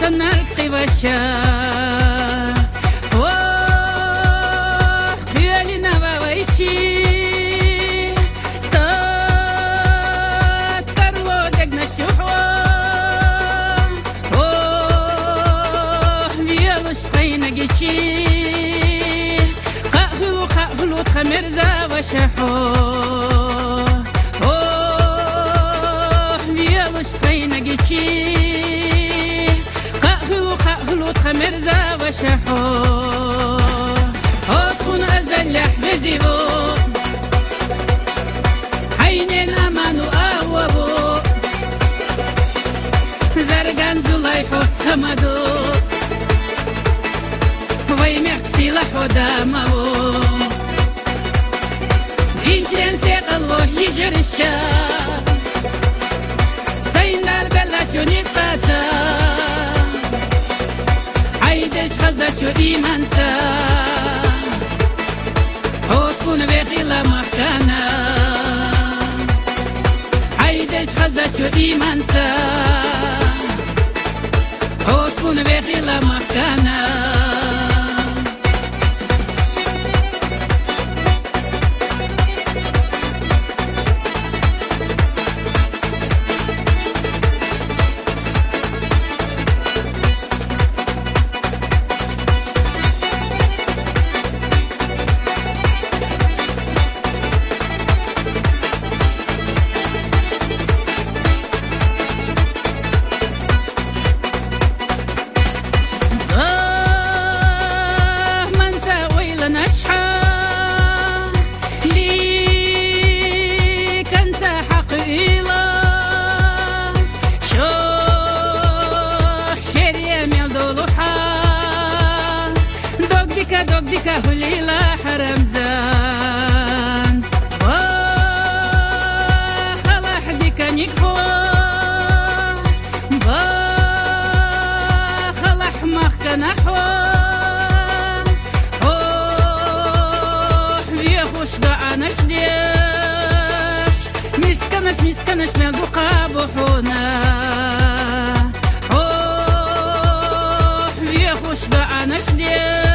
نلقي بشا قيالي نباويشي ساتر ودقنا الشحوة بيالوش قينا جيشي قاهلو تخمر زاوة شحو بيالوش قينا جيشي قاهلو تخمر زاوة شحو أكون أزلح بزيبو عينين أمانو أهوبو زرقان زلايحو السمدو ويمعك سلاحو دامو إنشين سيقلوه يجر الشام سينا البلاتشو نتقاتا عيدش خزاتشو إيمانسا تكون بخيلة محكانا عيدش خزاتشو إيمانسا تكون بخيلة محكانا دك هليلة حرمزان خلاح ديك نكفو خلاح مخك نحو بيخوش دعانش ليش مسكنش ملدو قابحونا بيخوش دعانش ليش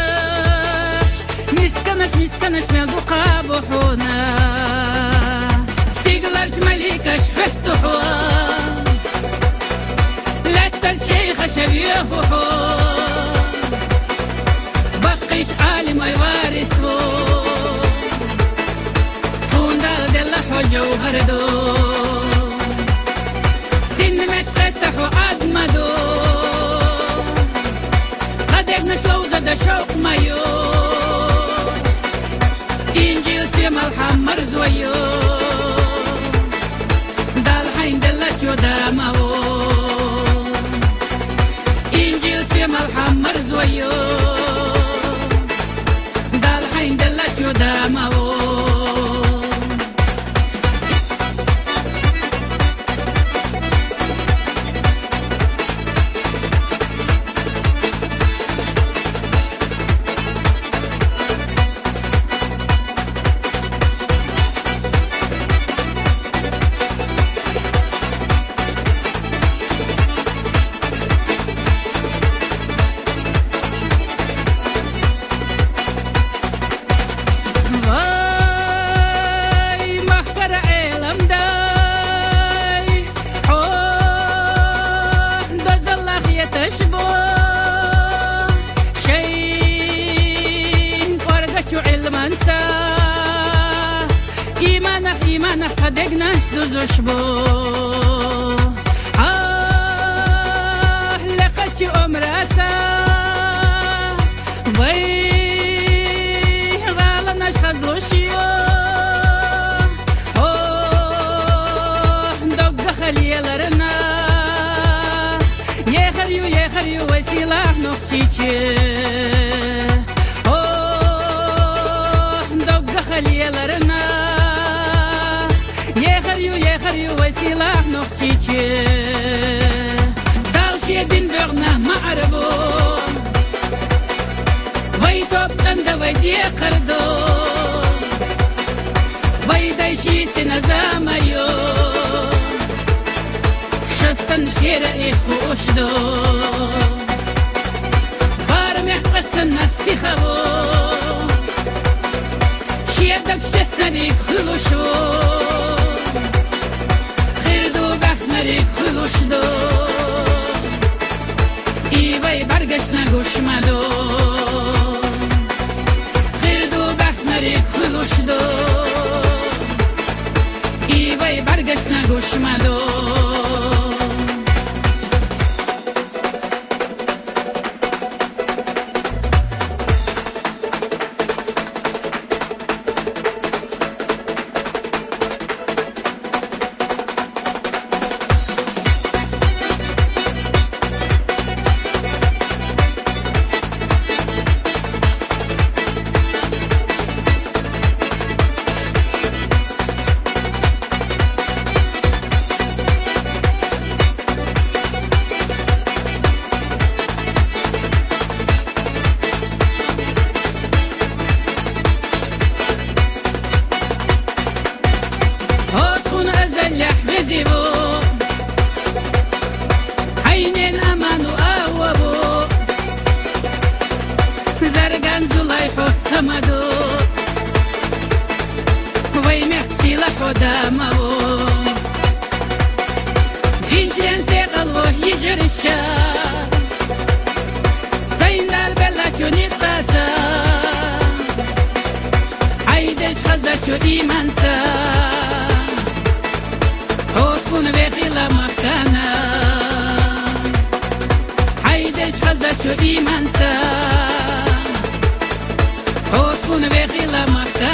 مسكنش ملدو قابحونا ستيقلرت مليكش فستحوا لتا الشيخ شبيخوحو بقيت عالم يوارثو كون دال دلحو جوهردو سن متقتحو عدمدو قد يقنش لوزة دا شوق مايو الحمر زويو دال حين دلشو دامو إنجيل سيم الحمر زويو دال حين دلشو دامو إيمانك قدقناش دوزوشبو لقتش أمراتا غالناش خزلوشيو دوق خليلرنا يخريو وسيلاح نقشيشي دوق خليلرنا يخريو وسيلاح نقشيشي دالشي دين بغنا معربو ويتوب زنده ويدي قردو ويدايشي سنزاميو شستن شير إخوشدو سیخو شیدک سنری خلوشو خیردو بخنری خلوشدو ایوای برگشت نگوشمدو خیردو بخنری خلوشدو ایوای برگشت نگوشمدو سمدو وای محسی لخدامو اینجن سیقل و یجرشا سیندال بلا چونی قاتا عیدش خزا چو ایمانسا اوتفون بخیلا مخانا عیدش خزا چو ایمانسا اوتفون بخیلا مخانا